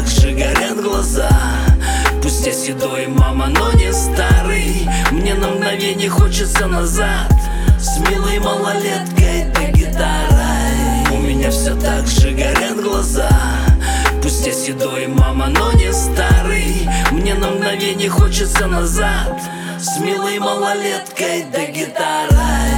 так же горят глаза. Пусть я седой, мама, но не старый. Мне на мгновение хочется назад, с милой малолеткой да гитарой. У меня все так же горят глаза. Пусть я седой, мама, но не старый. Мне на мгновение хочется назад, с милой малолеткой да гитарой.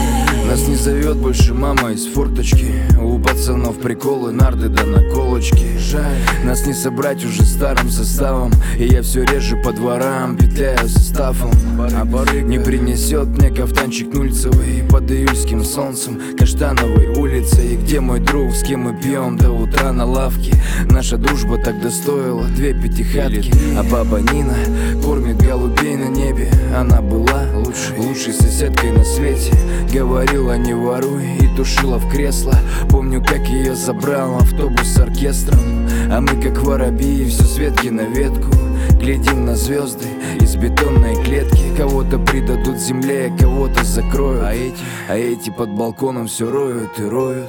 Нас не зовет больше мама из форточки. У пацанов приколы, нарды да наколочки. Жаль, нас не собрать уже старым составом. И я все реже по дворам петляю составом. А барыга не принесет мне кафтанчик нульцевый под июльским солнцем, Каштановой улицей. Где мой друг, с кем мы пьем до утра на лавке? Наша дружба тогда стоила 2 пятихатки. А баба Нина кормит голубей на небе. Она была лучшей соседкой на свете. Говорила, не воруй, и тушила в кресло. Помню, как ее забрал автобус с оркестром. А мы, как воробьи, все с ветки на ветку, глядим на звезды из бетонной клетки. Кого-то придадут земле, кого-то закроют, а эти под балконом все роют и роют.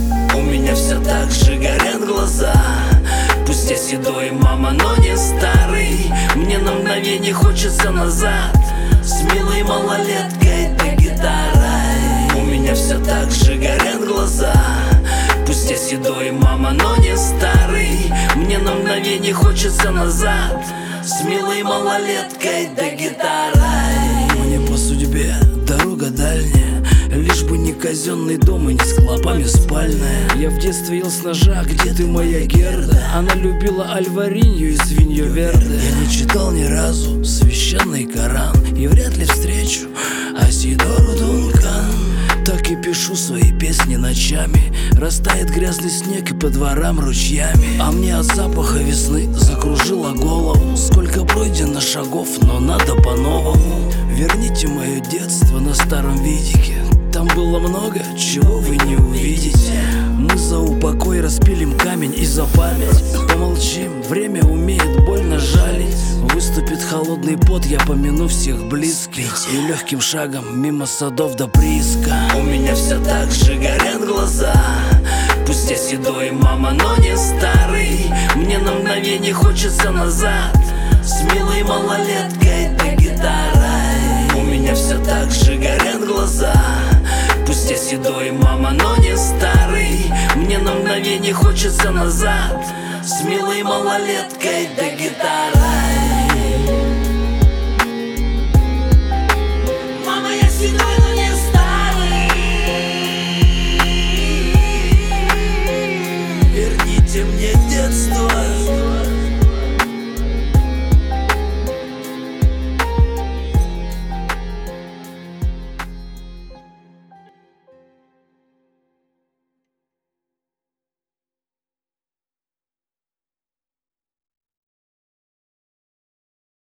У меня все так же горят глаза. Пусть я седой, мама, но не старый. Мне на мгновение хочется назад, с милой малолеткой да гитарой. У меня все так же горят глаза. Пусть я седой, мама, но не старый. Мне на мгновение хочется назад, с милой малолеткой да гитарой. Мне по судьбе дорога дальняя, лишь бы не казенный дом и не с клопами спальная. Я в детстве ел с ножа, где ты, моя Герда? Она любила альваринью и свинью верде. Я не читал ни разу священный Коран и вряд ли встречу Асидору Дункан. Так и пишу свои песни ночами. Растает грязный снег и по дворам ручьями. А мне от запаха весны закружило голову. Сколько пройдено шагов, но надо по-новому. Верните мое детство на старом видике. Там было много, чего вы не увидите. Мы за упокой распилим камень и за память. Помолчим, время умеет больно жалить. Выступит холодный пот, я помяну всех близких. И легким шагом мимо садов до прииска. У меня все так же горят глаза. Пусть я седой, мама, но не старый. Мне на мгновение хочется назад, с милой малолеткой да гитарой. У меня все так же горят глаза. Пусть я седой, мама, но не старый. Мне на мгновение хочется назад, с милой малолеткой да гитарой.